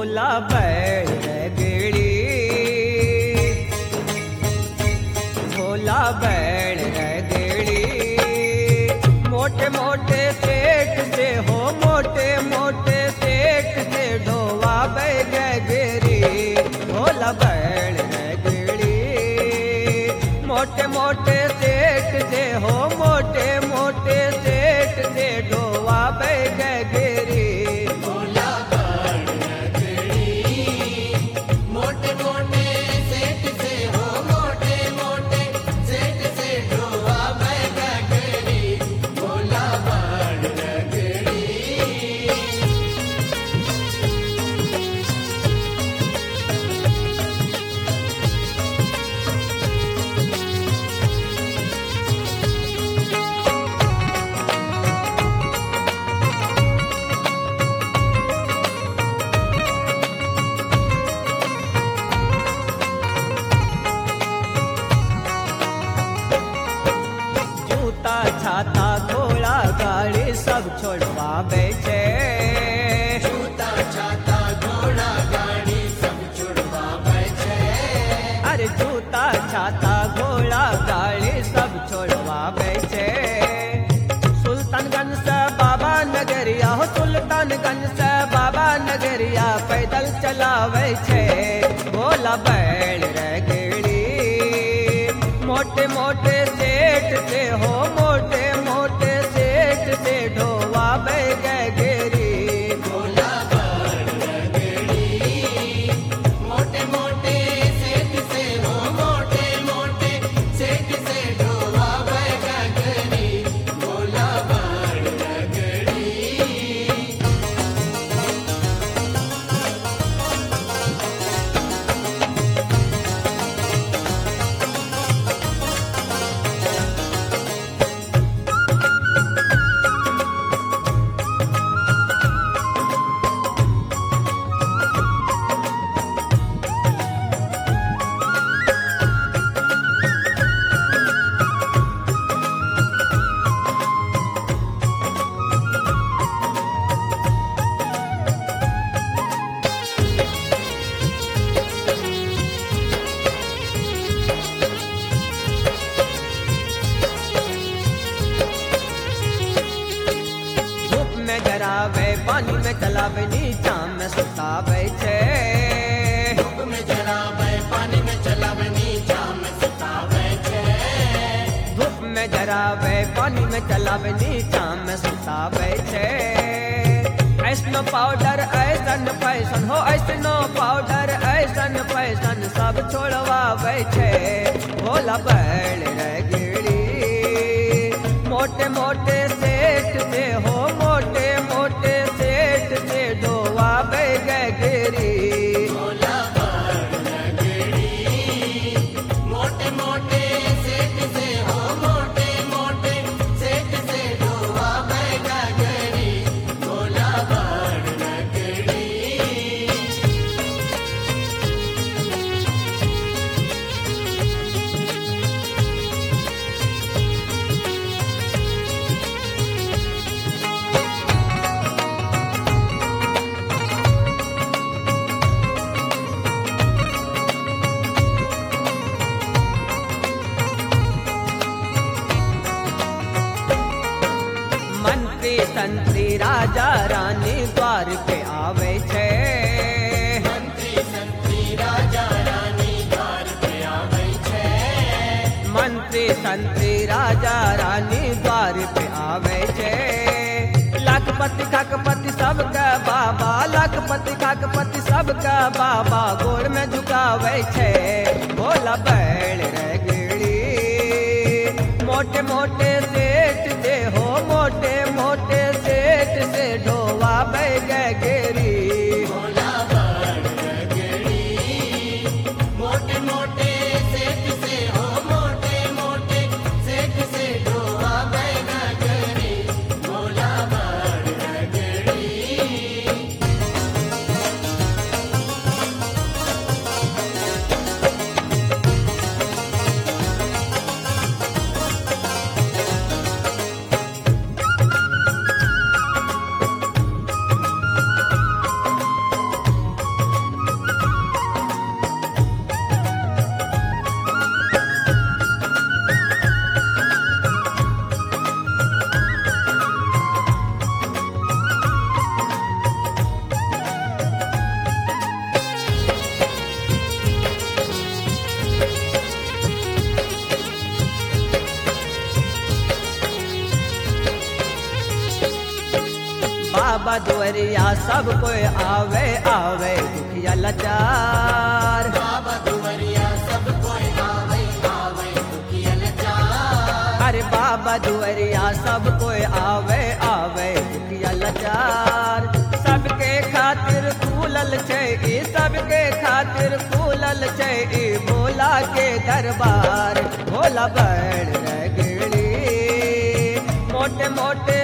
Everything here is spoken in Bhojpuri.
भोला बैल रगड़ी, भोला बैल रगड़ी। मोटे मोटे सेठ से हो, मोटे मोटे सेठ से ढोवा बैगरी, भोला बैल रगड़ी। मोटे मोटे सेठ से हो, मोटे मोटे सेठ से ढोवा बैगरी। छाता घोड़ा गाड़ी सब छोड़वावे छे, जूता छाता घोड़ा गाड़ी सब छोड़वावे छे। अरे जूता छाता घोड़ा गाड़ी सब छोड़वावे छे। सुल्तानगंज से बाबा नगरिया हो, सुल्तानगंज से बाबा नगरिया पैदल चलावे छे, भोला बैल रगड़ी। मोटे मोटे सेठ से हो, मोटे मोटे सेठ से ढोवा बैगरी, भोला बैल रगड़ी। मोटे मोटे सेठ से हो, मोटे मोटे सेठ से ढोवा बैगरी, भोला बैल रगड़ी। पानी में चलावे नीचा में सुतावे छे, धूप में जलावे पानी में चलावे नीचा में सुतावे छे। धूप में जरावे पानी में चलावे नीचा में सुतावे छे। ऐसनो पाउडर ऐसन फैशन हो, ऐसनो पाउडर ऐसन फैशन सब छोड़वावे छे, भोला बैल रगड़ी। मोटे मोटे सेठ से हो, मोटे मोटे सेठ से ढोवा बैगरी, भोला बैल रगड़ी। मोटे मोटे सेठ से हो, मोटे मोटे सेठ से ढोवा बैगरी, भोला बैल रगड़ी। मंत्री संतरी राजा रानी द्वार पे आवे छे, मंत्री संतरी राजा रानी द्वार पे आवे छे। मंत्री संतरी राजा रानी द्वार पे आवे छे। लाखपति खाकपति सबका बाबा, लाखपति खाकपति सबका बाबा गोड़ में झुकावे छे, भोला बैल रगड़ी। मोटे मोटे सेठ से हो, मोटे मोटे सेठ से ढोवा बैगरी, भोला बैल रगड़ी। मोटे मोटे सेठ से हो, मोटे मोटे सेठ से ढोवा बैगरी, भोला बैल रगड़ी। दुवरिया सब कोई आवे आवे दुखिया लाचार। बाबा दुवरिया सब कोई आवे आवे दुखिया लाचार। अरे बाबा दुवरिया सब कोई आवे आवे दुखिया लाचार। सबके खातिर खुलल छै ई सबके खातिर खुलल छै ई भोला के दरबार। भोला बड़ रगड़ी मोटे मोटे